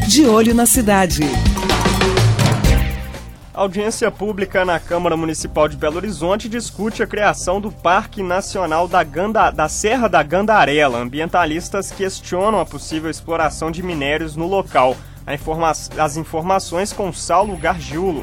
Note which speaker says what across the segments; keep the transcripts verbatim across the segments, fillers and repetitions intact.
Speaker 1: De Olho na Cidade.
Speaker 2: A audiência pública na Câmara Municipal de Belo Horizonte discute a criação do Parque Nacional da, Ganda... da Serra da Gandarela. Ambientalistas questionam a possível exploração de minérios no local. A informa... As informações com Saulo Gargiulo.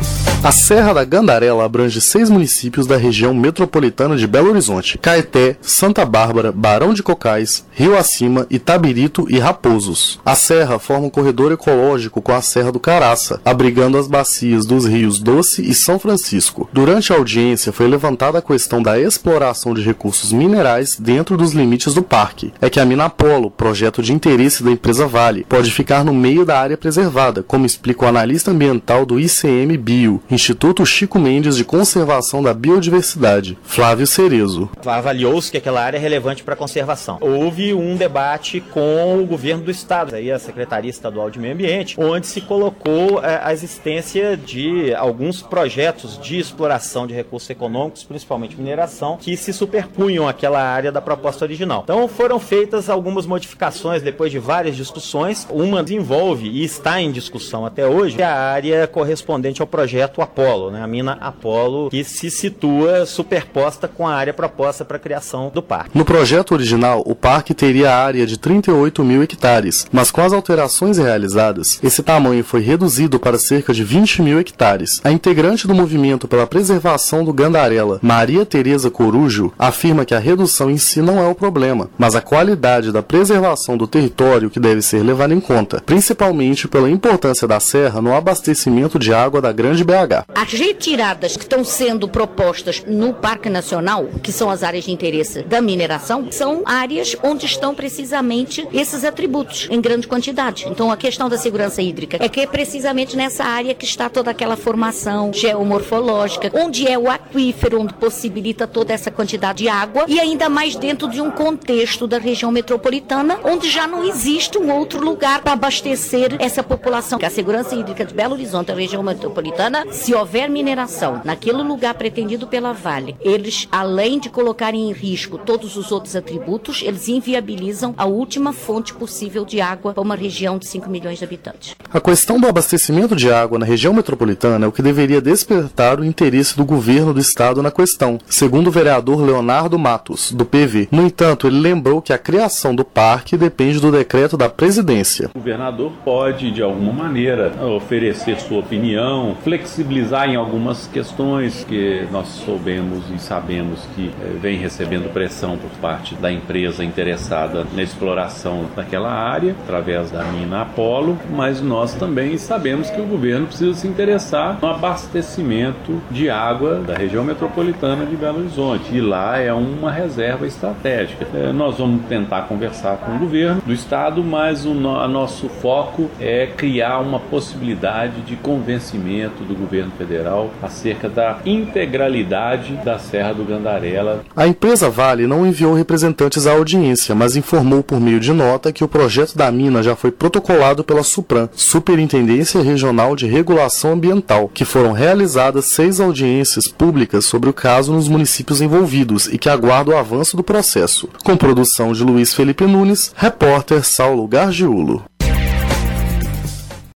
Speaker 3: A Serra da Gandarela abrange seis municípios da região metropolitana de Belo Horizonte: Caeté, Santa Bárbara, Barão de Cocais, Rio Acima, Itabirito e Raposos. A serra forma um corredor ecológico com a Serra do Caraça, abrigando as bacias dos rios Doce e São Francisco. Durante a audiência foi levantada a questão da exploração de recursos minerais dentro dos limites do parque. É que a mina Apolo, projeto de interesse da empresa Vale, pode ficar no meio da área preservada, como explica o analista ambiental do I C M Bio, Instituto Chico Mendes de Conservação da Biodiversidade, Flávio Cerezo.
Speaker 4: Avaliou-se que aquela área é relevante para a conservação. Houve um debate com o governo do estado, aí a Secretaria Estadual de Meio Ambiente, onde se colocou é, a existência de alguns projetos de exploração de recursos econômicos, principalmente mineração, que se superpunham àquela área da proposta original. Então foram feitas algumas modificações depois de várias discussões. Uma envolve, e está em discussão até hoje, a área correspondente ao projeto Apolo, né? A mina Apolo, que se situa superposta com a área proposta para a criação do parque.
Speaker 3: No projeto original, o parque teria a área de trinta e oito mil hectares, mas com as alterações realizadas, esse tamanho foi reduzido para cerca de vinte mil hectares. A integrante do movimento pela preservação do Gandarela, Maria Tereza Corujo, afirma que a redução em si não é o problema, mas a qualidade da preservação do território que deve ser levada em conta, principalmente pela importância da serra no abastecimento de água da Grande B H.
Speaker 5: As retiradas que estão sendo propostas no Parque Nacional, que são as áreas de interesse da mineração, são áreas onde estão precisamente esses atributos em grande quantidade. Então a questão da segurança hídrica é que é precisamente nessa área que está toda aquela formação geomorfológica, onde é o aquífero, onde possibilita toda essa quantidade de água, e ainda mais dentro de um contexto da região metropolitana, onde já não existe um outro lugar para abastecer essa população. A segurança hídrica de Belo Horizonte, a região metropolitana, se houver mineração naquele lugar pretendido pela Vale, eles, além de colocarem em risco todos os outros atributos, eles inviabilizam a última fonte possível de água para uma região de cinco milhões de habitantes.
Speaker 3: A questão do abastecimento de água na região metropolitana é o que deveria despertar o interesse do governo do estado na questão, segundo o vereador Leonardo Matos, do P V. No entanto, ele lembrou que a criação do parque depende do decreto da presidência.
Speaker 6: O governador pode, de alguma maneira, oferecer sua opinião, flexibilizar em algumas questões que nós soubemos e sabemos que eh, vem recebendo pressão por parte da empresa interessada na exploração daquela área, através da mina Apolo, mas nós também sabemos que o governo precisa se interessar no abastecimento de água da região metropolitana de Belo Horizonte, e lá é uma reserva estratégica. Eh, nós vamos tentar conversar com o governo do estado, mas o no, a nosso foco é criar uma possibilidade de convencimento do governo federal acerca da integralidade da Serra do Gandarela.
Speaker 3: A empresa Vale não enviou representantes à audiência, mas informou por meio de nota que o projeto da mina já foi protocolado pela SUPRAM, Superintendência Regional de Regulação Ambiental, que foram realizadas seis audiências públicas sobre o caso nos municípios envolvidos e que aguardam o avanço do processo. Com produção de Luiz Felipe Nunes, repórter Saulo Gargiulo.